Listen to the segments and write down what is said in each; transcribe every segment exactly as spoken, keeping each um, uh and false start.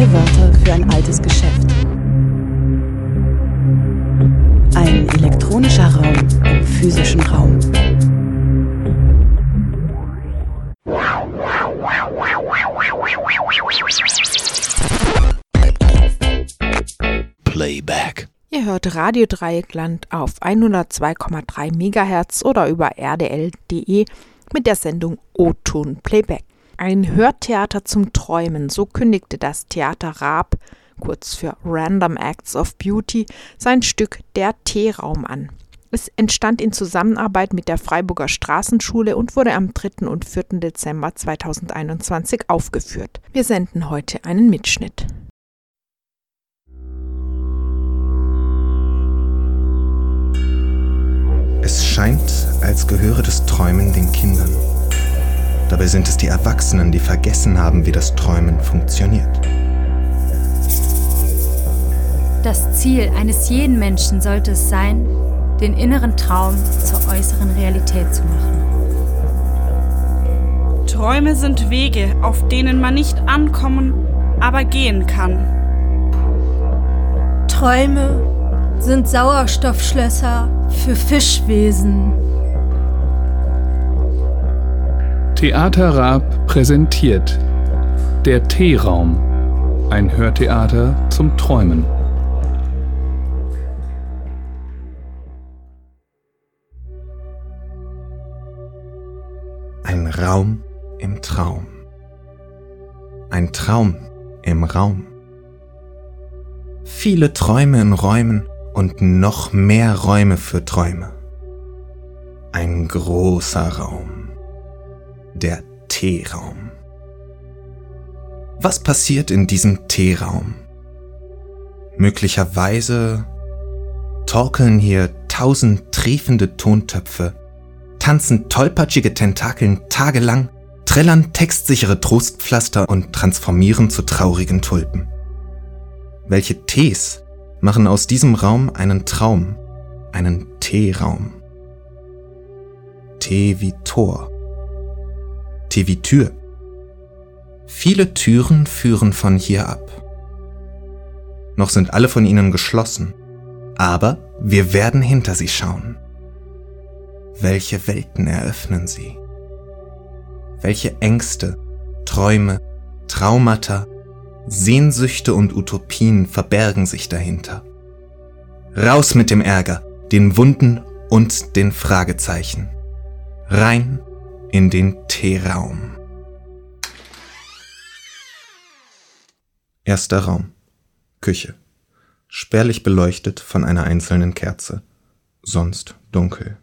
Neue Wörter für ein altes Geschäft. Ein elektronischer Raum im physischen Raum. Playback. Ihr hört Radio Dreieckland auf hundertzwei Komma drei Megahertz oder über r d l punkt d e mit der Sendung O-Ton Playback. Ein Hörtheater zum Träumen, so kündigte das Theater Raab, kurz für Random Acts of Beauty, sein Stück Der T-Raum an. Es entstand in Zusammenarbeit mit der Freiburger Straßenschule und wurde am dritten und vierten Dezember zweitausendeinundzwanzig aufgeführt. Wir senden heute einen Mitschnitt. Es scheint, als gehöre das Träumen den Kindern. Dabei sind es die Erwachsenen, die vergessen haben, wie das Träumen funktioniert. Das Ziel eines jeden Menschen sollte es sein, den inneren Traum zur äußeren Realität zu machen. Träume sind Wege, auf denen man nicht ankommen, aber gehen kann. Träume sind Sauerstoffschlösser für Fischwesen. Theater Raab präsentiert Der T-Raum, ein Hörtheater zum Träumen. Ein Raum im Traum. Ein Traum im Raum. Viele Träume in Räumen und noch mehr Räume für Träume. Ein großer Raum. Der T-Raum. Was passiert in diesem T-Raum? Möglicherweise torkeln hier tausend triefende Tontöpfe, tanzen tollpatschige Tentakeln tagelang, trällern textsichere Trostpflaster und transformieren zu traurigen Tulpen. Welche Ts machen aus diesem Raum einen Traum, einen T-Raum? T wie Tor. T wie Tür. Viele Türen führen von hier ab. Noch sind alle von ihnen geschlossen, aber wir werden hinter sie schauen. Welche Welten eröffnen sie? Welche Ängste, Träume, Traumata, Sehnsüchte und Utopien verbergen sich dahinter? Raus mit dem Ärger, den Wunden und den Fragezeichen. Rein in den T-Raum. Erster Raum. Küche. Spärlich beleuchtet von einer einzelnen Kerze. Sonst dunkel.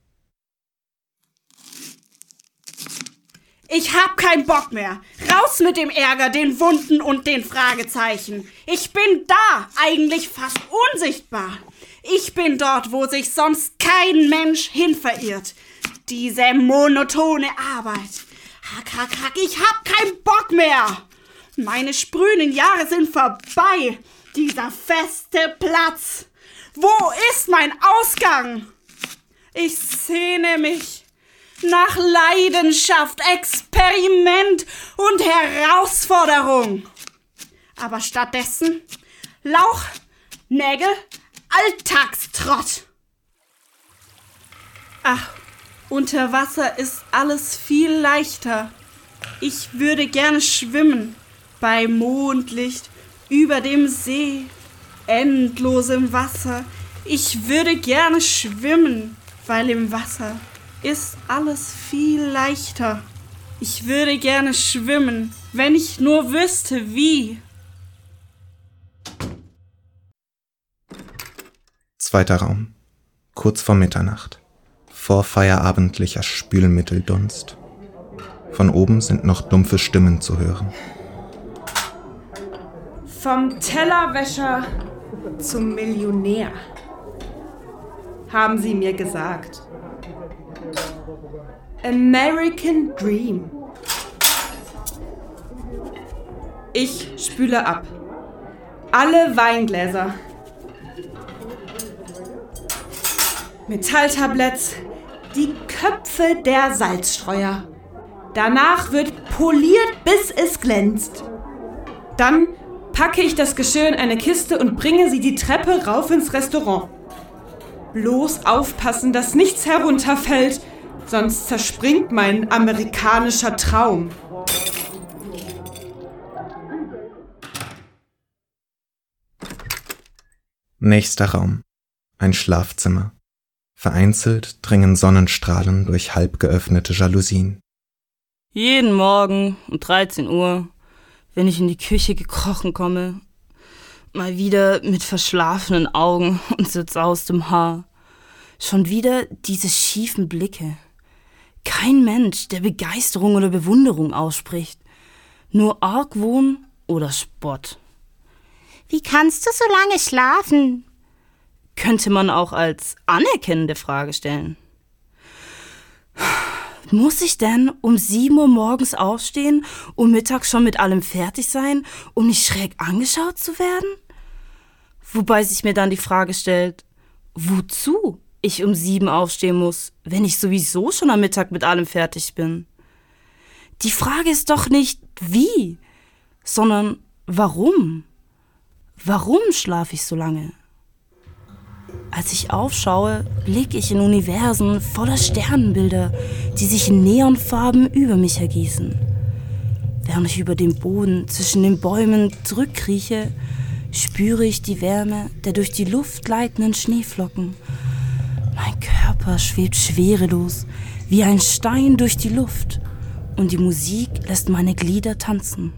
Ich hab keinen Bock mehr. Raus mit dem Ärger, den Wunden und den Fragezeichen. Ich bin da, eigentlich fast unsichtbar. Ich bin dort, wo sich sonst kein Mensch hin verirrt. Diese monotone Arbeit. Hack, hack, hack, ich hab keinen Bock mehr. Meine sprühenden Jahre sind vorbei. Dieser feste Platz. Wo ist mein Ausgang? Ich sehne mich nach Leidenschaft, Experiment und Herausforderung. Aber stattdessen Lauch, Nägel, Alltagstrott. Ach, unter Wasser ist alles viel leichter. Ich würde gerne schwimmen, bei Mondlicht, über dem See, endlosem Wasser. Ich würde gerne schwimmen, weil im Wasser ist alles viel leichter. Ich würde gerne schwimmen, wenn ich nur wüsste, wie. Zweiter Raum. Kurz vor Mitternacht. Vorfeierabendlicher Spülmitteldunst. Von oben sind noch dumpfe Stimmen zu hören. Vom Tellerwäscher zum Millionär, haben sie mir gesagt. American Dream. Ich spüle ab. Alle Weingläser. Metalltabletts, die Köpfe der Salzstreuer. Danach wird poliert, bis es glänzt. Dann packe ich das Geschirr in eine Kiste und bringe sie die Treppe rauf ins Restaurant. Bloß aufpassen, dass nichts herunterfällt, sonst zerspringt mein amerikanischer Traum. Nächster Raum. Ein Schlafzimmer. Vereinzelt dringen Sonnenstrahlen durch halb geöffnete Jalousien. Jeden Morgen um dreizehn Uhr, wenn ich in die Küche gekrochen komme, mal wieder mit verschlafenen Augen und zerzaustem Haar, schon wieder diese schiefen Blicke. Kein Mensch, der Begeisterung oder Bewunderung ausspricht, nur Argwohn oder Spott. Wie kannst du so lange schlafen? Könnte man auch als anerkennende Frage stellen. Muss ich denn um sieben Uhr morgens aufstehen und mittags schon mit allem fertig sein, um nicht schräg angeschaut zu werden? Wobei sich mir dann die Frage stellt, wozu ich um sieben aufstehen muss, wenn ich sowieso schon am Mittag mit allem fertig bin. Die Frage ist doch nicht wie, sondern warum? Warum schlafe ich so lange? Als ich aufschaue, blicke ich in Universen voller Sternenbilder, die sich in Neonfarben über mich ergießen. Während ich über den Boden zwischen den Bäumen zurückkrieche, spüre ich die Wärme der durch die Luft gleitenden Schneeflocken. Mein Körper schwebt schwerelos wie ein Stein durch die Luft und die Musik lässt meine Glieder tanzen.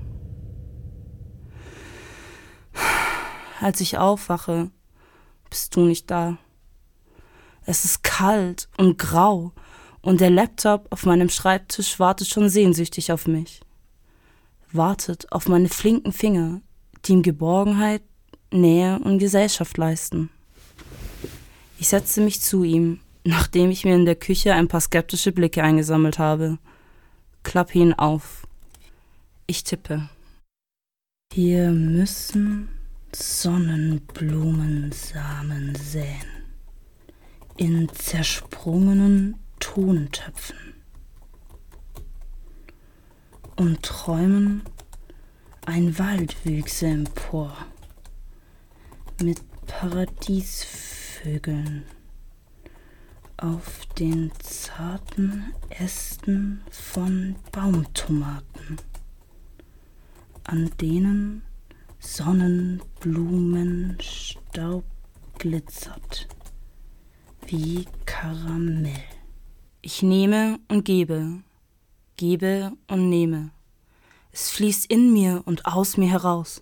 Als ich aufwache, bist du nicht da. Es ist kalt und grau und der Laptop auf meinem Schreibtisch wartet schon sehnsüchtig auf mich. Wartet auf meine flinken Finger, die ihm Geborgenheit, Nähe und Gesellschaft leisten. Ich setze mich zu ihm, nachdem ich mir in der Küche ein paar skeptische Blicke eingesammelt habe. Klappe ihn auf. Ich tippe. Wir müssen Sonnenblumensamen säen. In zersprungenen Tontöpfen. Und träumen, ein Wald wüchse empor. Mit Paradiesvögeln auf den zarten Ästen von Baumtomaten, an denen Sonnenblumenstaub glitzert wie Karamell. Ich nehme und gebe, gebe und nehme. Es fließt in mir und aus mir heraus.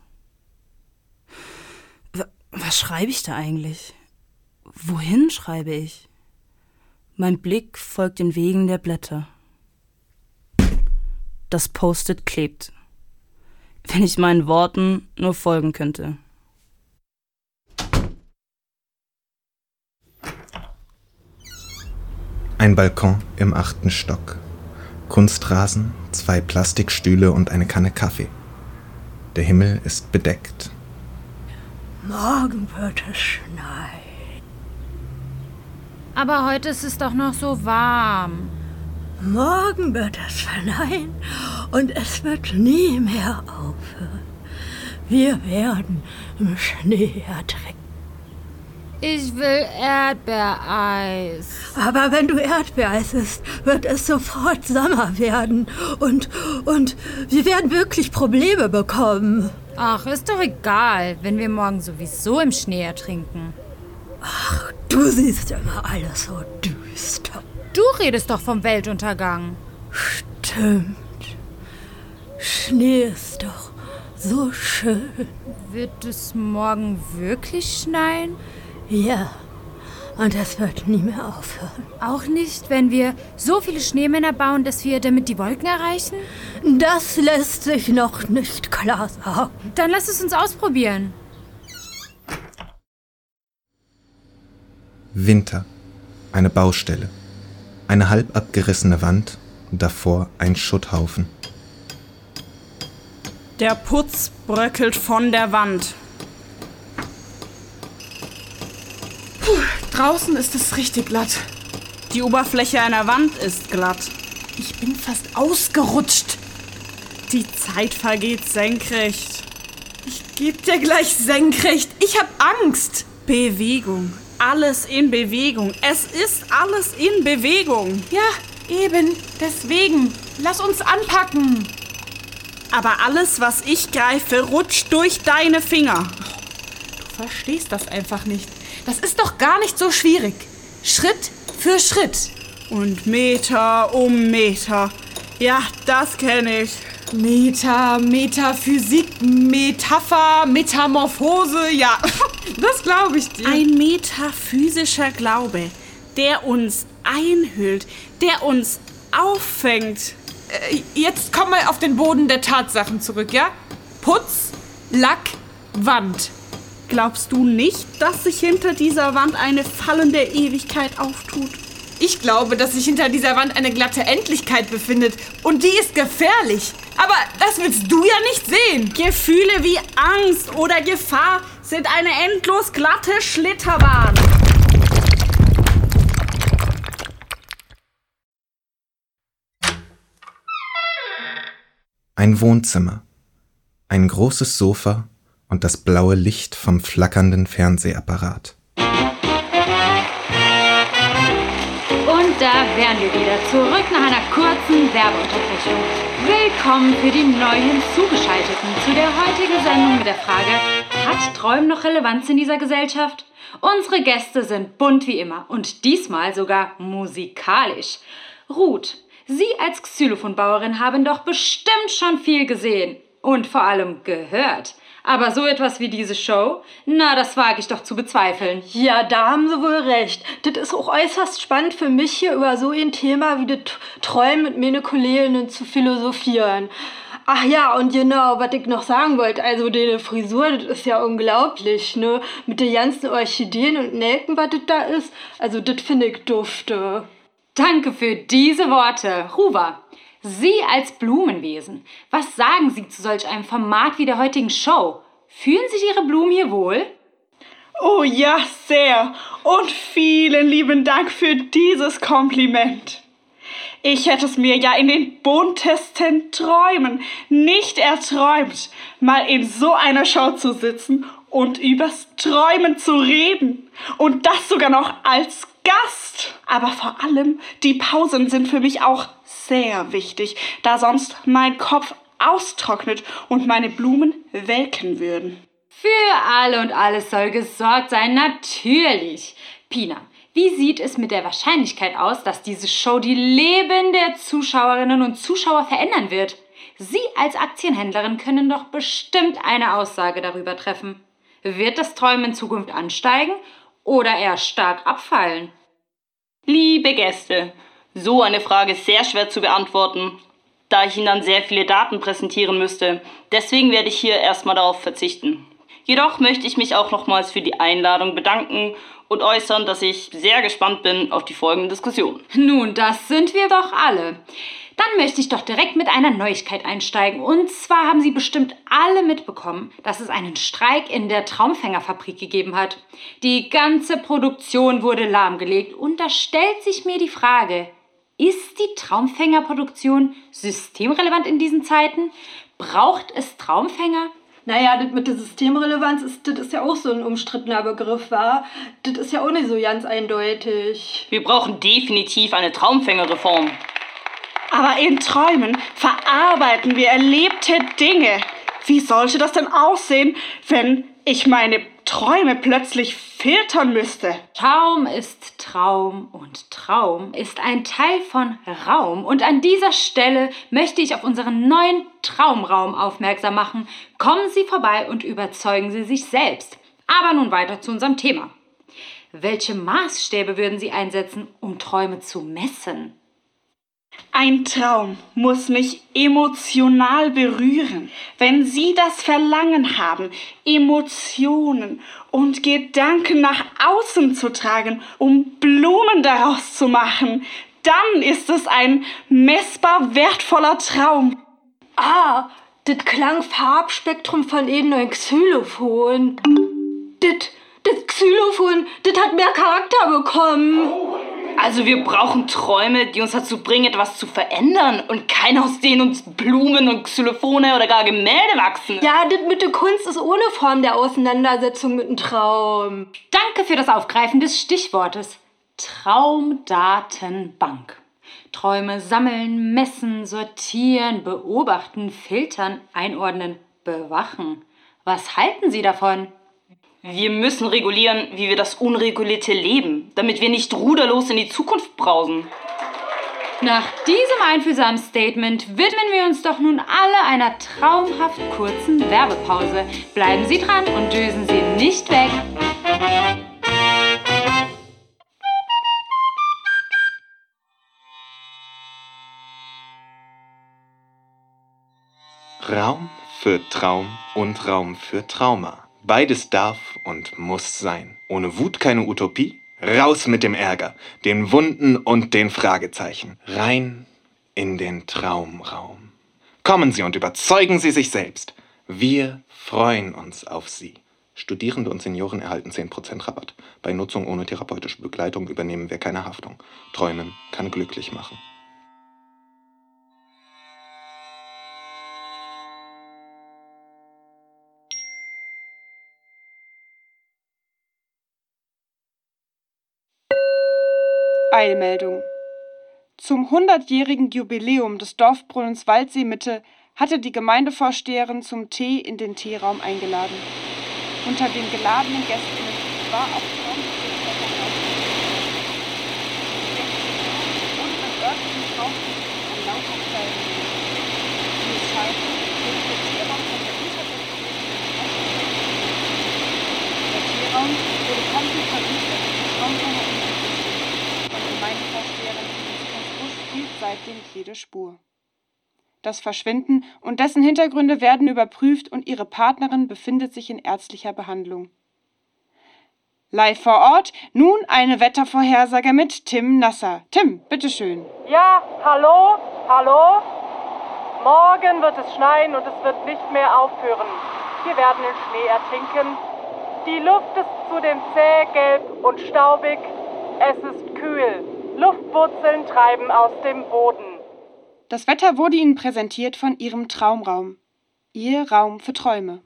W- was schreibe ich da eigentlich? Wohin schreibe ich? Mein Blick folgt den Wegen der Blätter. Das Post-it klebt. Wenn ich meinen Worten nur folgen könnte. Ein Balkon im achten Stock. Kunstrasen, zwei Plastikstühle und eine Kanne Kaffee. Der Himmel ist bedeckt. Morgen wird es schneien. Aber heute ist es doch noch so warm. Morgen wird es schneien und es wird nie mehr aufhören. Wir werden im Schnee ertrinken. Ich will Erdbeereis. Aber wenn du Erdbeereis isst, wird es sofort Sommer werden und, und wir werden wirklich Probleme bekommen. Ach, ist doch egal, wenn wir morgen sowieso im Schnee ertrinken. Ach, du siehst immer alles so düster. Du redest doch vom Weltuntergang. Stimmt. Schnee ist doch so schön. Wird es morgen wirklich schneien? Ja, und es wird nie mehr aufhören. Auch nicht, wenn wir so viele Schneemänner bauen, dass wir damit die Wolken erreichen? Das lässt sich noch nicht klar sagen. Dann lass es uns ausprobieren. Winter. Eine Baustelle. Eine halb abgerissene Wand und davor ein Schutthaufen. Der Putz bröckelt von der Wand. Puh, draußen ist es richtig glatt. Die Oberfläche einer Wand ist glatt. Ich bin fast ausgerutscht. Die Zeit vergeht senkrecht. Ich geb dir gleich senkrecht. Ich hab Angst. Bewegung. Alles in Bewegung. Es ist alles in Bewegung. Ja, eben. Deswegen. Lass uns anpacken. Aber alles, was ich greife, rutscht durch deine Finger. Du verstehst das einfach nicht. Das ist doch gar nicht so schwierig. Schritt für Schritt. Und Meter um Meter. Ja, das kenne ich. Meta, Metaphysik, Metapher, Metamorphose, ja, das glaube ich dir. Ein metaphysischer Glaube, der uns einhüllt, der uns auffängt. Äh, jetzt komm mal auf den Boden der Tatsachen zurück, ja? Putz, Lack, Wand. Glaubst du nicht, dass sich hinter dieser Wand eine fallende Ewigkeit auftut? Ich glaube, dass sich hinter dieser Wand eine glatte Endlichkeit befindet. Und die ist gefährlich. Aber das willst du ja nicht sehen. Gefühle wie Angst oder Gefahr sind eine endlos glatte Schlitterbahn. Ein Wohnzimmer, ein großes Sofa und das blaue Licht vom flackernden Fernsehapparat. Und da wären wir wieder zurück nach einer kurzen Werbeunterbrechung. Willkommen für die neu hinzugeschalteten zu der heutigen Sendung mit der Frage: Hat Träumen noch Relevanz in dieser Gesellschaft? Unsere Gäste sind bunt wie immer und diesmal sogar musikalisch. Ruth, Sie als Xylophonbauerin haben doch bestimmt schon viel gesehen und vor allem gehört. Aber so etwas wie diese Show, na, das wage ich doch zu bezweifeln. Ja, da haben Sie wohl recht. Das ist auch äußerst spannend für mich, hier über so ein Thema wie das Träumen mit meinen Kolleginnen zu philosophieren. Ach ja, und genau, was ich noch sagen wollte, also deine Frisur, das ist ja unglaublich, ne? Mit den ganzen Orchideen und Nelken, was das da ist, also das finde ich dufte. Danke für diese Worte. Ruva, Sie als Blumenwesen, was sagen Sie zu solch einem Format wie der heutigen Show? Fühlen sich Ihre Blumen hier wohl? Oh ja, sehr. Und vielen lieben Dank für dieses Kompliment. Ich hätte es mir ja in den buntesten Träumen nicht erträumt, mal in so einer Show zu sitzen und übers Träumen zu reden. Und das sogar noch als Gast. Aber vor allem, die Pausen sind für mich auch sehr wichtig, da sonst mein Kopf austrocknet und meine Blumen welken würden. Für alle und alles soll gesorgt sein, natürlich. Pina, wie sieht es mit der Wahrscheinlichkeit aus, dass diese Show die Leben der Zuschauerinnen und Zuschauer verändern wird? Sie als Aktienhändlerin können doch bestimmt eine Aussage darüber treffen. Wird das Träumen in Zukunft ansteigen oder eher stark abfallen? Liebe Gäste, so eine Frage ist sehr schwer zu beantworten, da ich Ihnen dann sehr viele Daten präsentieren müsste. Deswegen werde ich hier erstmal darauf verzichten. Jedoch möchte ich mich auch nochmals für die Einladung bedanken und äußern, dass ich sehr gespannt bin auf die folgende Diskussion. Nun, das sind wir doch alle. Dann möchte ich doch direkt mit einer Neuigkeit einsteigen. Und zwar haben Sie bestimmt alle mitbekommen, dass es einen Streik in der Traumfängerfabrik gegeben hat. Die ganze Produktion wurde lahmgelegt und da stellt sich mir die Frage: Ist die Traumfängerproduktion systemrelevant in diesen Zeiten? Braucht es Traumfänger? Naja, das mit der Systemrelevanz, ist, das ist ja auch so ein umstrittener Begriff, war. Das ist ja auch nicht so ganz eindeutig. Wir brauchen definitiv eine Traumfängerreform. Aber in Träumen verarbeiten wir erlebte Dinge. Wie sollte das denn aussehen, wenn ich meine Träume plötzlich filtern müsste? Traum ist Traum und Traum ist ein Teil von Raum. Und an dieser Stelle möchte ich auf unseren neuen Traumraum aufmerksam machen. Kommen Sie vorbei und überzeugen Sie sich selbst. Aber nun weiter zu unserem Thema. Welche Maßstäbe würden Sie einsetzen, um Träume zu messen? Ein Traum muss mich emotional berühren. Wenn Sie das Verlangen haben, Emotionen und Gedanken nach außen zu tragen, um Blumen daraus zu machen, dann ist es ein messbar wertvoller Traum. Ah, das Klangfarbspektrum von einem neuen Xylophon. Das, das Xylophon, das hat mehr Charakter bekommen. Also wir brauchen Träume, die uns dazu bringen, etwas zu verändern und keine, aus denen uns Blumen und Xylophone oder gar Gemälde wachsen. Ja, das mit der Kunst ist ohne Form der Auseinandersetzung mit einem Traum. Danke für das Aufgreifen des Stichwortes. Traumdatenbank. Träume sammeln, messen, sortieren, beobachten, filtern, einordnen, bewachen. Was halten Sie davon? Wir müssen regulieren, wie wir das unregulierte leben, damit wir nicht ruderlos in die Zukunft brausen. Nach diesem einfühlsamen Statement widmen wir uns doch nun alle einer traumhaft kurzen Werbepause. Bleiben Sie dran und dösen Sie nicht weg. Raum für Traum und Raum für Trauma. Beides darf und muss sein. Ohne Wut keine Utopie. Raus mit dem Ärger, den Wunden und den Fragezeichen. Rein in den Traumraum. Kommen Sie und überzeugen Sie sich selbst. Wir freuen uns auf Sie. Studierende und Senioren erhalten zehn Prozent Rabatt. Bei Nutzung ohne therapeutische Begleitung übernehmen wir keine Haftung. Träumen kann glücklich machen. Eilmeldung. Zum hundertjährigen Jubiläum des Dorfbrunnens Waldsee-Mitte hatte die Gemeindevorsteherin zum Tee in den Teeraum eingeladen. Unter den geladenen Gästen war auch Tom und das örtliche Traumschiff an lauter Stellen. Wie es scheint, wurde der Teeraum von der Unterricht. Der Teeraum wurde komplett verwüstet und Traumsommer Meine Vorsteherin Busch hielt seitdem jede Spur. Das Verschwinden und dessen Hintergründe werden überprüft und ihre Partnerin befindet sich in ärztlicher Behandlung. Live vor Ort, nun eine Wettervorhersage mit Tim Nasser. Tim, bitteschön. Ja, hallo, hallo. Morgen wird es schneien und es wird nicht mehr aufhören. Wir werden in Schnee ertrinken. Die Luft ist zudem zäh, gelb und staubig. Es ist kühl. Luftwurzeln treiben aus dem Boden. Das Wetter wurde Ihnen präsentiert von Ihrem Traumraum. Ihr Raum für Träume.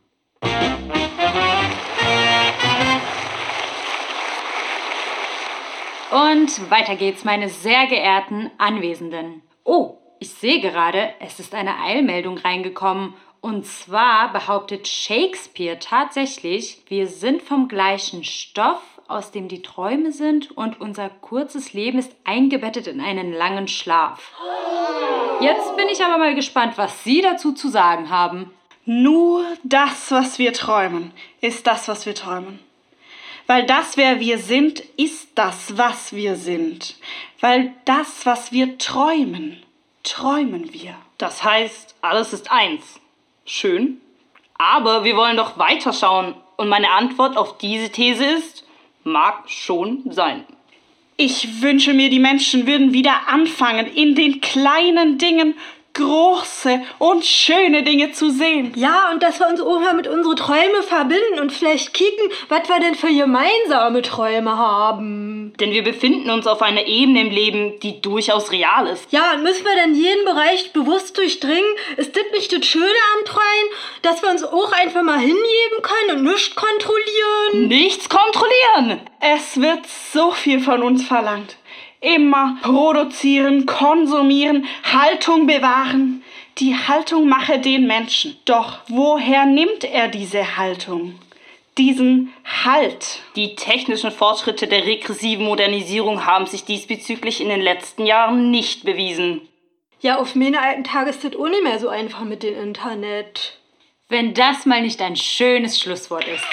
Und weiter geht's, meine sehr geehrten Anwesenden. Oh, ich sehe gerade, es ist eine Eilmeldung reingekommen. Und zwar behauptet Shakespeare tatsächlich, wir sind vom gleichen Stoff, aus dem die Träume sind, und unser kurzes Leben ist eingebettet in einen langen Schlaf. Jetzt bin ich aber mal gespannt, was Sie dazu zu sagen haben. Nur das, was wir träumen, ist das, was wir träumen. Weil das, wer wir sind, ist das, was wir sind. Weil das, was wir träumen, träumen wir. Das heißt, alles ist eins. Schön. Aber wir wollen doch weiterschauen. Und meine Antwort auf diese These ist, mag schon sein. Ich wünsche mir, die Menschen würden wieder anfangen, in den kleinen Dingen große und schöne Dinge zu sehen. Ja, und dass wir uns auch mal mit unseren Träumen verbinden und vielleicht kicken, was wir denn für gemeinsame Träume haben. Denn wir befinden uns auf einer Ebene im Leben, die durchaus real ist. Ja, und müssen wir denn jeden Bereich bewusst durchdringen? Ist das nicht das Schöne am Träumen, dass wir uns auch einfach mal hingeben können und nichts kontrollieren? Nichts kontrollieren! Es wird so viel von uns verlangt. Immer produzieren, konsumieren, Haltung bewahren. Die Haltung mache den Menschen. Doch woher nimmt er diese Haltung? Diesen Halt. Die technischen Fortschritte der regressiven Modernisierung haben sich diesbezüglich in den letzten Jahren nicht bewiesen. Ja, auf meine alten Tage ist das auch nicht mehr so einfach mit dem Internet. Wenn das mal nicht ein schönes Schlusswort ist.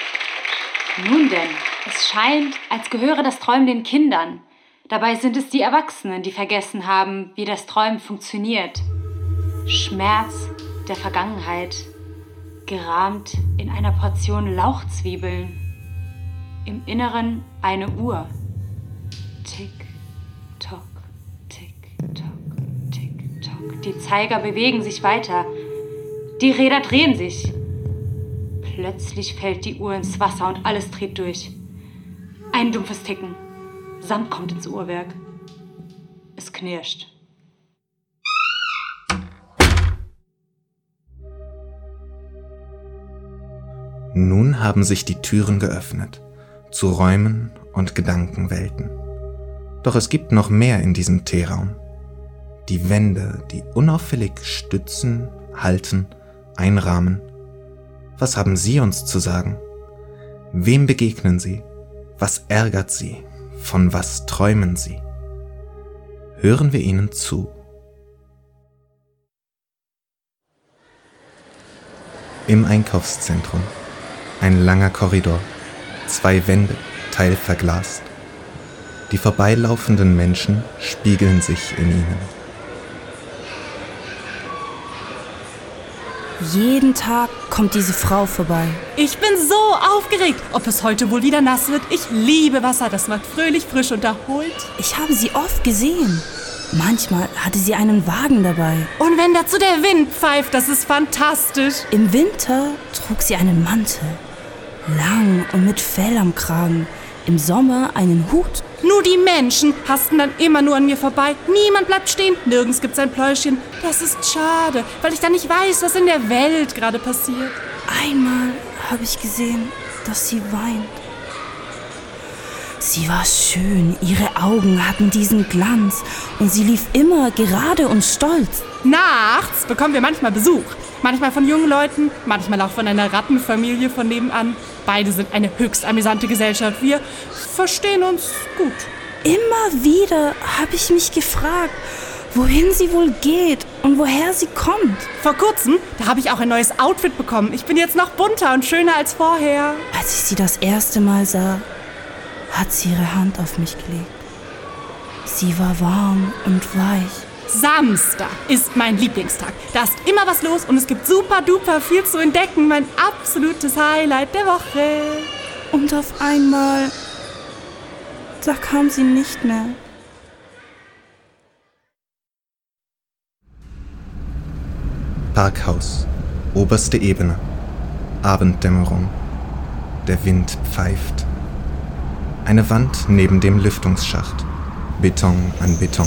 Nun denn, es scheint, als gehöre das Träumen den Kindern. Dabei sind es die Erwachsenen, die vergessen haben, wie das Träumen funktioniert. Schmerz der Vergangenheit, gerahmt in einer Portion Lauchzwiebeln. Im Inneren eine Uhr. Tick, tock, tick, tock, tick, tock. Die Zeiger bewegen sich weiter. Die Räder drehen sich. Plötzlich fällt die Uhr ins Wasser und alles dreht durch. Ein dumpfes Ticken. Sand kommt ins Uhrwerk. Es knirscht. Nun haben sich die Türen geöffnet, zu Räumen und Gedankenwelten. Doch es gibt noch mehr in diesem T-Raum. Die Wände, die unauffällig stützen, halten, einrahmen. Was haben Sie uns zu sagen? Wem begegnen Sie? Was ärgert Sie? Von was träumen Sie? Hören wir Ihnen zu. Im Einkaufszentrum. Ein langer Korridor. Zwei Wände, teilverglast. Die vorbeilaufenden Menschen spiegeln sich in ihnen. Jeden Tag kommt diese Frau vorbei. Ich bin so aufgeregt, ob es heute wohl wieder nass wird. Ich liebe Wasser, das macht fröhlich, frisch und erholt. Ich habe sie oft gesehen. Manchmal hatte sie einen Wagen dabei. Und wenn dazu der Wind pfeift, das ist fantastisch. Im Winter trug sie einen Mantel. Lang und mit Fell am Kragen. Im Sommer einen Hut. Nur die Menschen hasten dann immer nur an mir vorbei. Niemand bleibt stehen, nirgends gibt's ein Pläuschen. Das ist schade, weil ich dann nicht weiß, was in der Welt gerade passiert. Einmal habe ich gesehen, dass sie weint. Sie war schön, ihre Augen hatten diesen Glanz und sie lief immer gerade und stolz. Nachts bekommen wir manchmal Besuch. Manchmal von jungen Leuten, manchmal auch von einer Rattenfamilie von nebenan. Beide sind eine höchst amüsante Gesellschaft. Wir verstehen uns gut. Immer wieder habe ich mich gefragt, wohin sie wohl geht und woher sie kommt. Vor kurzem, da habe ich auch ein neues Outfit bekommen. Ich bin jetzt noch bunter und schöner als vorher. Als ich sie das erste Mal sah, hat sie ihre Hand auf mich gelegt. Sie war warm und weich. Samstag ist mein Lieblingstag. Da ist immer was los und es gibt super duper viel zu entdecken. Mein absolutes Highlight der Woche. Und auf einmal, da kam sie nicht mehr. Parkhaus, oberste Ebene, Abenddämmerung. Der Wind pfeift. Eine Wand neben dem Lüftungsschacht. Beton an Beton.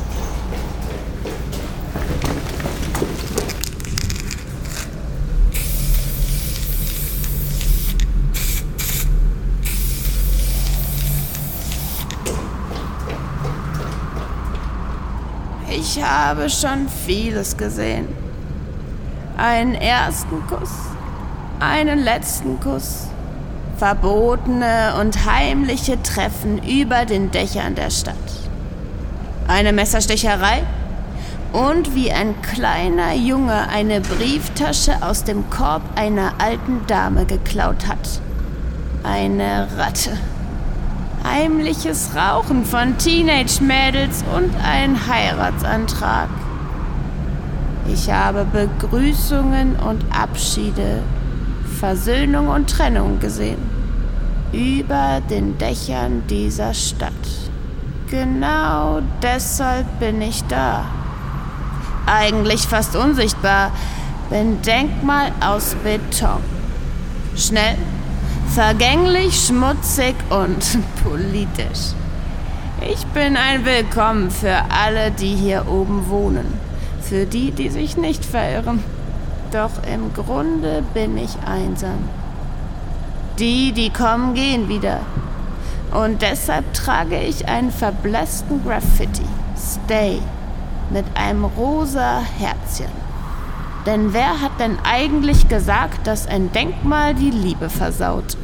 Ich habe schon vieles gesehen. Einen ersten Kuss, einen letzten Kuss, verbotene und heimliche Treffen über den Dächern der Stadt. Eine Messerstecherei und wie ein kleiner Junge eine Brieftasche aus dem Korb einer alten Dame geklaut hat. Eine Ratte. Heimliches Rauchen von Teenage-Mädels und ein Heiratsantrag. Ich habe Begrüßungen und Abschiede, Versöhnung und Trennung gesehen. Über den Dächern dieser Stadt. Genau deshalb bin ich da. Eigentlich fast unsichtbar, bin Denkmal aus Beton. Schnell, vergänglich, schmutzig und politisch. Ich bin ein Willkommen für alle, die hier oben wohnen. Für die, die sich nicht verirren. Doch im Grunde bin ich einsam. Die, die kommen, gehen wieder. Und deshalb trage ich einen verblassten Graffiti. Stay. Mit einem rosa Herzchen. Denn wer hat denn eigentlich gesagt, dass ein Denkmal die Liebe versaut?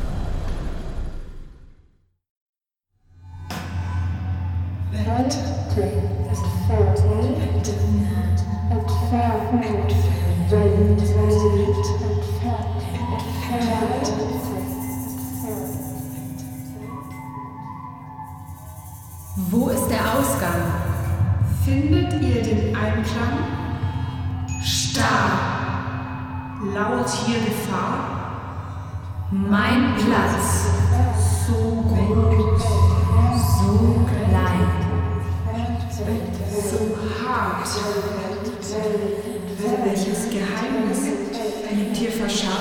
Wo ist der Ausgang? Findet ihr den Einklang? Starr. Lauert hier Gefahr? Mein Platz. So groß, so klein, so hart. Welches Geheimnis liegt hier verscharrt?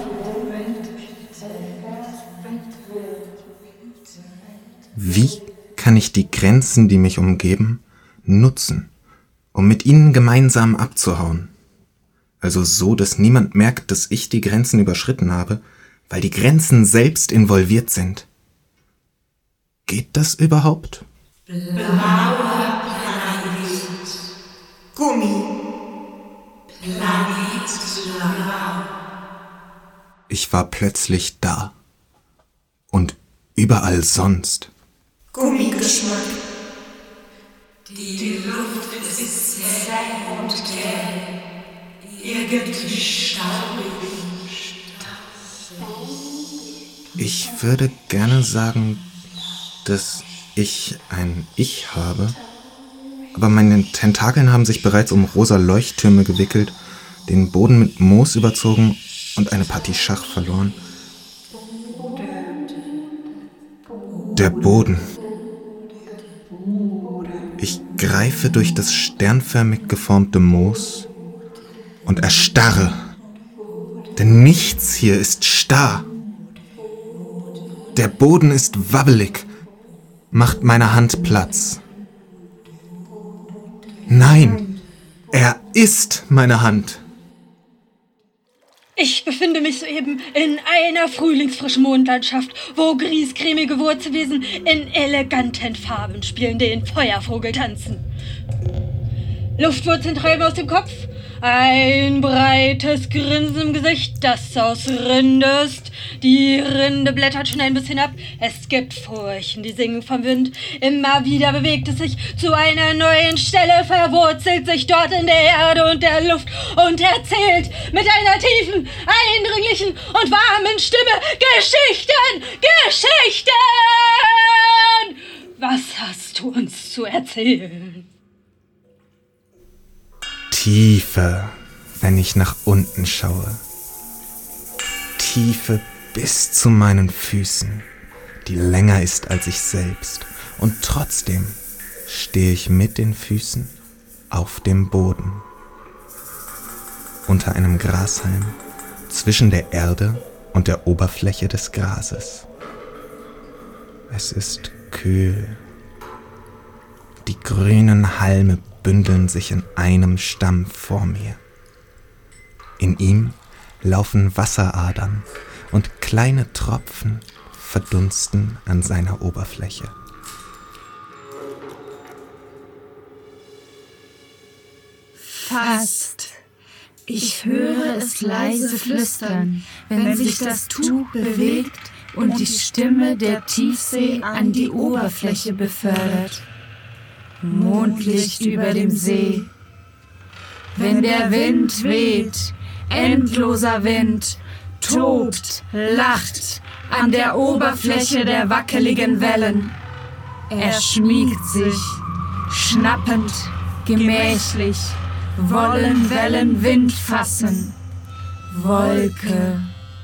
Wie kann ich die Grenzen, die mich umgeben, nutzen, um mit ihnen gemeinsam abzuhauen. Also so, dass niemand merkt, dass ich die Grenzen überschritten habe, weil die Grenzen selbst involviert sind. Geht das überhaupt? Blauer Planet. Gummi. Planet Blau. Ich war plötzlich da. Und überall sonst. Gummigeschmack. Die Luft ist zäh und gelb. Irgendwie staubig. Ich würde gerne sagen, dass ich ein Ich habe, aber meine Tentakeln haben sich bereits um rosa Leuchttürme gewickelt, den Boden mit Moos überzogen und eine Partie Schach verloren. Der Boden. Ich greife durch das sternförmig geformte Moos und erstarre, denn nichts hier ist starr. Der Boden ist wabbelig, macht meiner Hand Platz. Nein, er ist meine Hand. Ich befinde mich soeben in einer frühlingsfrischen Mondlandschaft, wo griescremige Wurzelwesen in eleganten Farben spielen, den Feuervogel tanzen. Luftwurzeln treiben aus dem Kopf, ein breites Grinsen im Gesicht, das aus Rinde ist. Die Rinde blättert schon ein bisschen ab, es gibt Furchen, die singen vom Wind. Immer wieder bewegt es sich zu einer neuen Stelle, verwurzelt sich dort in der Erde und der Luft und erzählt mit einer tiefen, eindringlichen und warmen Stimme Geschichten, Geschichten! Was hast du uns zu erzählen? Tiefe, wenn ich nach unten schaue. Tiefe bis zu meinen Füßen, die länger ist als ich selbst. Und trotzdem stehe ich mit den Füßen auf dem Boden. Unter einem Grashalm, zwischen der Erde und der Oberfläche des Grases. Es ist kühl. Die grünen Halme bündeln sich in einem Stamm vor mir. In ihm laufen Wasseradern und kleine Tropfen verdunsten an seiner Oberfläche. Fast. Ich höre es leise flüstern, wenn sich das Tuch bewegt und die Stimme der Tiefsee an die Oberfläche befördert. Mondlicht über dem See. Wenn der Wind weht, endloser Wind, tobt, lacht an der Oberfläche der wackeligen Wellen. Er schmiegt sich, schnappend, gemächlich, wollen Wellen Wind fassen. Wolke.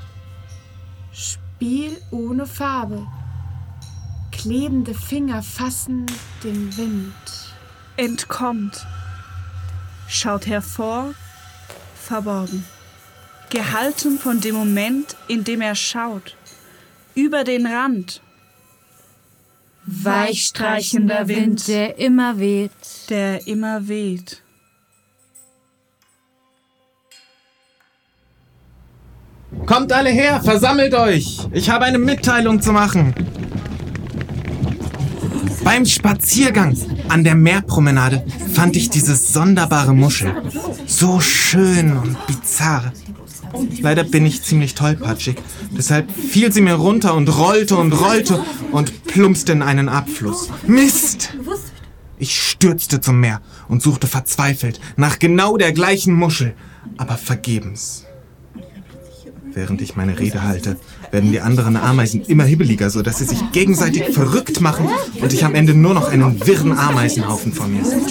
Spiel ohne Farbe. Klebende Finger fassen den Wind. Entkommt. Schaut hervor, verborgen. Gehalten von dem Moment, in dem er schaut. Über den Rand. Weichstreichender Wind, der immer weht. Der immer weht. Kommt alle her, versammelt euch! Ich habe eine Mitteilung zu machen. Beim Spaziergang an der Meerpromenade fand ich diese sonderbare Muschel. So schön und bizarr. Leider bin ich ziemlich tollpatschig. Deshalb fiel sie mir runter und rollte und rollte und plumpste in einen Abfluss. Mist! Ich stürzte zum Meer und suchte verzweifelt nach genau der gleichen Muschel, aber vergebens. Während ich meine Rede halte, werden die anderen Ameisen immer hibbeliger, sodass sie sich gegenseitig verrückt machen und ich am Ende nur noch einen wirren Ameisenhaufen vor mir sehe.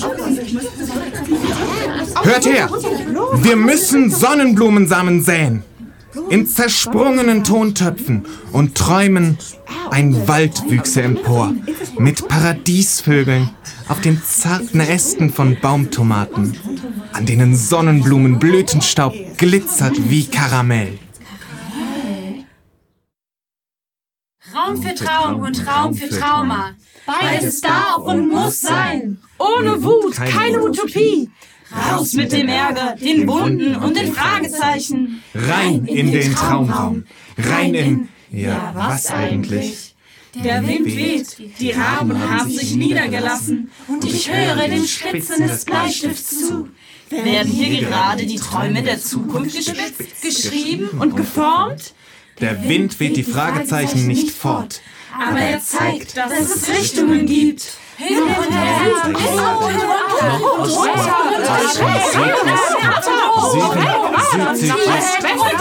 Hört her! Wir müssen Sonnenblumensamen säen. In zersprungenen Tontöpfen und träumen, ein Wald wüchse empor, mit Paradiesvögeln auf den zarten Ästen von Baumtomaten, an denen Sonnenblumenblütenstaub glitzert wie Karamell. Traum für Traum und Traum für Trauma. Beides darf und muss sein. Ohne Wut keine Utopie. Raus mit dem Ärger, den Wunden und den Fragezeichen. Rein in den Traumraum. Rein in... Ja, was eigentlich? Der Wind weht, die Raben haben sich niedergelassen und ich höre den Spitzen des Bleistifts zu. Werden hier gerade die Träume der Zukunft gespitzt, geschrieben und geformt? Der Wind weht die Fragezeichen nicht fort. Aber er zeigt, dass es Richtungen gibt. Hin und her, hin und runter und runter und Süden, Süd, Südwest,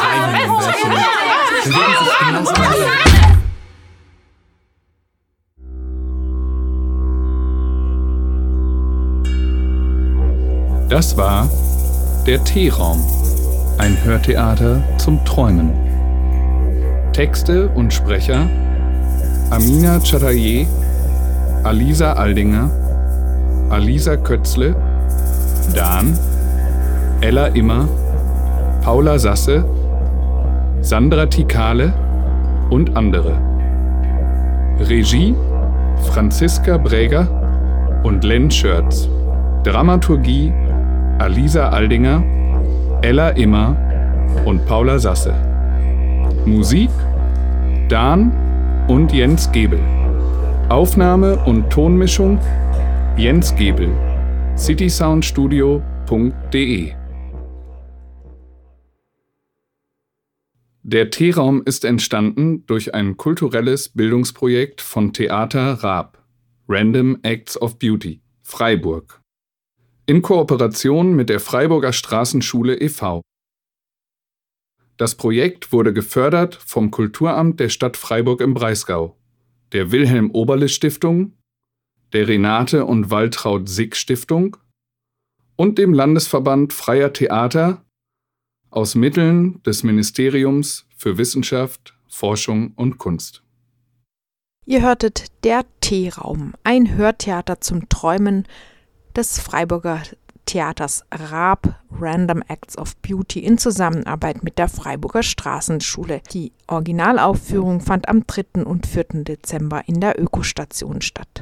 Sie werden sich genauso Das war Der Teeraum, ein Hörtheater zum Träumen. Texte und Sprecher Amina Chataye, Alisa Aldinger, Alisa Kötzle, Dan, Ella Immer, Paula Sasse, Sandra Tikale und andere. Regie Franziska Bräger und Len Schörz. Dramaturgie Alisa Aldinger, Ella Immer und Paula Sasse. Musik Dan und Jens Gebel. Aufnahme und Tonmischung Jens Gebel. citysoundstudio punkt de. Der Teeraum ist entstanden durch ein kulturelles Bildungsprojekt von Theater Raab, Random Acts of Beauty, Freiburg, in Kooperation mit der Freiburger Straßenschule e V Das Projekt wurde gefördert vom Kulturamt der Stadt Freiburg im Breisgau, der Wilhelm-Oberle-Stiftung, der Renate und Waltraud Sick-Stiftung und dem Landesverband Freier Theater aus Mitteln des Ministeriums für Wissenschaft, Forschung und Kunst. Ihr hörtet Der Teeraum, ein Hörtheater zum Träumen des Freiburger Theaters Raab, Random Acts of Beauty in Zusammenarbeit mit der Freiburger Straßenschule. Die Originalaufführung fand am dritten und vierten Dezember in der Ökostation statt.